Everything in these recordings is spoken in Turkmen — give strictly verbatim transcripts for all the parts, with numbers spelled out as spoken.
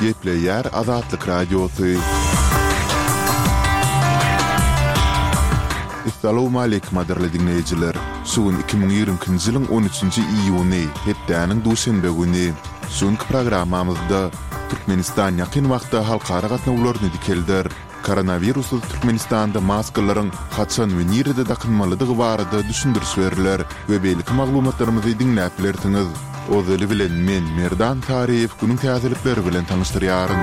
Gepleyer Azatlyk Radiosu. Assalamu alaykum aderli dinleyijiler. Suun iki bin ýigrimkinji ýylyň on üçünji iýuny, hepdäniň duşanbe güni. Suun programmamyzda Türkmenistan ýakyn wagtda halkara gatnawlaryny dikeldir. Koronavirusy Türkmenistanda maskalaryň haçan we nirede dakynmalydygy barada düşündiriş berilýär we belki maglumatlarymyzy dinläp bilersiňiz. Ozaly bilen men Merdan Taryýew günüň täzelikleri bilen tanıştyrýaryn.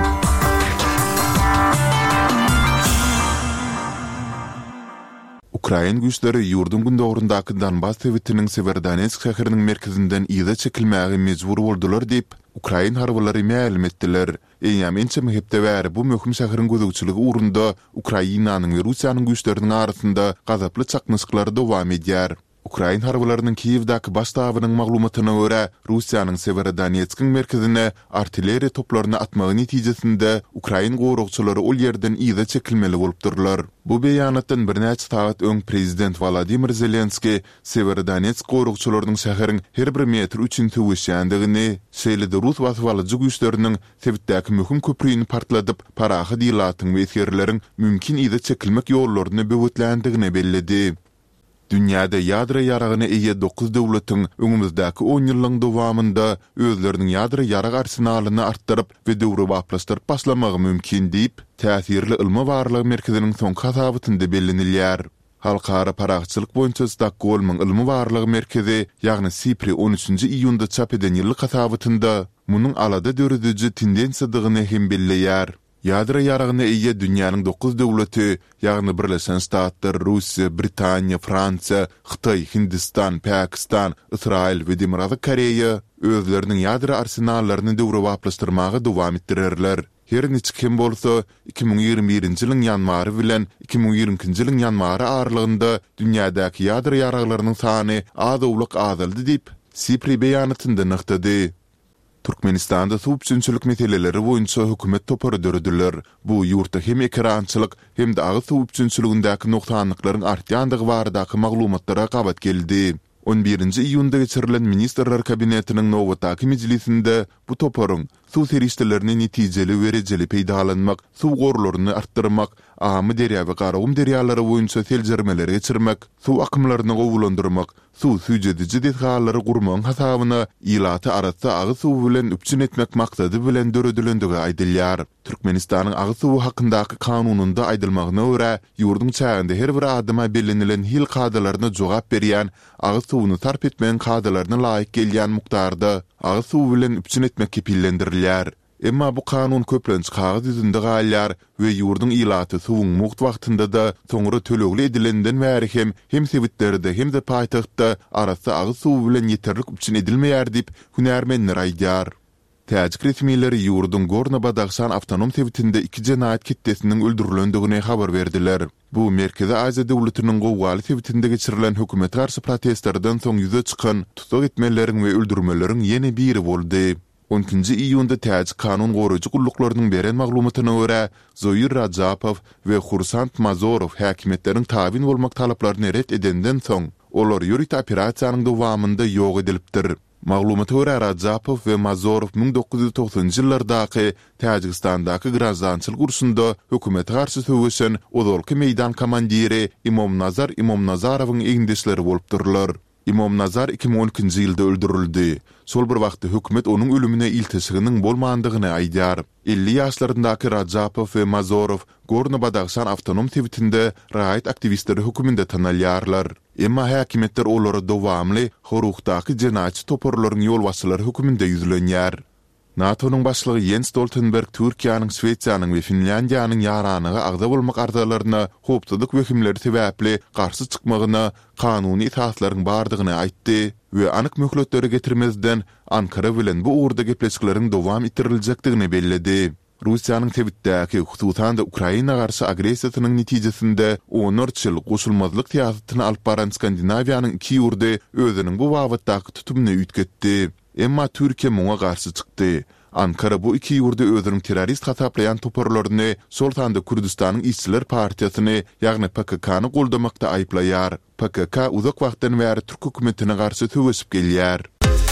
Ukraina güýçleri ýurdun gündogrundaky Donbas tewitiniň Severodonetsk şäheriniň merkezinden ýyda çekilmäge mejbur boldular diýip Ukraina harbylary ma'lum etdiler. Eýäminçe mehepde bäri bu möhüm şäheriň gözegçiligi urunda Ukrainanyň we Russiýanyň güýçleriniň arasynda gazaply çakmyşyklary dowam edýär. Ukraina harbalarynyň Kiýewdaky baş tabynyň maglumatyna görä, Russiýanyň Severodonetskiň merkezine artilleriýa toplaryny atmagy netijesinde Ukraina gorugçylary ol ýerden ýyda çekilmeli bolupdyrlar. Bu beýanatdan bir näçe saat öň prezident Volodymyr Zelenski Severodonetsk gorugçylarynyň şäheriň her bir metr üçin töwüşýändigini, şeýle-de Rus wasawalyjy güýçleriniň Tewitdäki möhüm köprüýini partladyp, parahy diýlatyň we esgerleriň mümkin ýyda çekilmek ýollaryny böwütländigini bellidi. Dünyada ýadra ýaragyna eýe dokuz döwletiň öňümüzdäki on ýyllaryň dowamında özleriniň ýadra ýarag arsenalyny artdyryp we döwri baplaşdyryp başlamagy mümkin diýip, täsirli ilmi barlygy merkeziniň soň hasabatynda bellenilýär. Halkara paragçylyk boýunça Stockholmyň ilmi barlygy merkezi, ýagny Sipri on üçünji iýunda çap eden ýyllyk hasabatynda munyň alada dörediji tendensiýadygyny hem belleýär. Ýadra ýaragyna eýe dünýäniň dokuz döwleti, ýagny Birleşen Ştatlar, Russiýa, Britaniýa, Fransiýa, Hytaý, Hindistan, Pakistan, Israil we Demokratik Koreýa özleriniň ýadra arsenallaryny döwre baplaşdyrmagy dowam etdirerler. Her neçe kim bolsa iki bin ýygrimi birinji ýylyň ýanwary bilen iki bin ýigrimkinji ýylyň ýanwary aralygynda dünýädäki ýadra ýaraglarynyň sany azawlyk azaldy diýip Sipri beýanatynda nyktady. Türkmenistanda suwupçynçylyk meseleleri boýunça hökümet topary döredilýär. Bu ýurtda hem ekrançylyk hem de agyz suwupçynçylygyndaky noksanlyklaryň artýandygy baradaky maglumatlara gabat geldi. on birinji iýunda geçirilen Ministrler Kabinetiniň nowatdaky mejlisinde bu toparyň suw serişdelerini netijeli werejeli peýdalanmak, suw gorlaryny artdyrmak, amy derýa we garagum derýalary boýunça seljermeleri geçirmek, suw akymlaryny gowulandyrmak, suw süýjediji detgallary gurmagyň hasabyna ýylaty arasy agyz suw bilen üpçün etmek maksady bilen döredilendigi aýdylýar. Türkmenistanyň agyz suwy hakyndaky kanununda aýdylmagyna görä, ýurdun çäginde her bir adyma bellenilen hil kadalaryna jogap berýän, agyz suwuny tarp etmeýän kadalaryna laýyk gelýän mukdarda agyz suw bilen üpçün etmek kepillendirilýär. Emma bu kanun köplenç kağıt yüzünde galýar we ýurdun ýylaty suwuň mugt wagtynda da soňra tölegli edilenden bäri hem hem sewitlerde hem de paýtagtda arasy agyz suw bilen ýeterlik üpçün edilmeýär diýip hünärmenler aýdýar. Täjik resmiýetleri ýurdun Gorno-Badakhshan awtonom sewitinde iki jenayet kitlesiniň öldürilendigine habar berdiler. Bu Merkezi Aziýa döwletiniň gowgaly sewitinde geçirilen hökümet garşy protestlerden soň ýüze çykan tutuk etmeleriň we öldürmeleriň ýene biri boldy. on ikinji iýunda täjik kanun goraýjy gulluklarynın beren maglumatyna görä, Zoyir Rajapov we Hursant Mazorov häkimetleriň tabin bolmak talaplaryny ret edenden soň olar ýörit operasiýanyň dowamında ýok edilipdir. Maglumata görä Rajapov we Mazorov bin dokuz ýüz togsanjy ýyllardaky Täjikistandaky grazançylyk urşunda hökümet garşy söwüşen ozalky meýdan komandiri İmom Nazar İmom Nazarowyň eňdeşleri bolupdyrlar. İmom Nazar iki bin on ikinji ýylda öldürildi. Sol bir wagtda hökümet onuň ölümine iltisiginiň bolmandygyny aýdýar. elli ýaşlaryndaky Rajapov we Mazorov Gorno-Badakhshan awtonom sewitinde raýat aktivistleri höküminde tanalýarlar. Emma häkimetler olary dowamly horukdaky jenayetçi toparlaryň ýolbaşçylary höküminde ýüzlenýär. NATO'nun başlygy Jens Stoltenberg Türkiýanyň, Swediýanyň we Finlandiýanyň ýaranyga agda bolmak arzuwlaryna hopsuzlyk wekimleri sebäpli garşy çykmagyna kanuny itaatlaryň bardygyny aýtdy we anyk möhletleri getirmezden Ankara bilen bu uğurda gepleşikleriň dowam ettiriljekdigini belledi. Russiýanyň Tewitdäki hususan da Ukraina garşy agresiýasynyň netijesinde on üç ýyl goşulmazlyk tiýasatyny alyp baran Skandinawiýanyň iki ýurdy özüniň bu wagtdaky tutumyny ütgetdi. Emma Türkiýe muňa garşy çykdy. Ankara bu iki ýurdy özüniň terrorist hataplayan toparlaryny Sultanda Kürdistanyň işçiler partiýasyny ýagny P K K-ny goldamakda aýplaýar. P K K uzak wagtdan bäri Türk hökümetine garşy töwesip gelýär.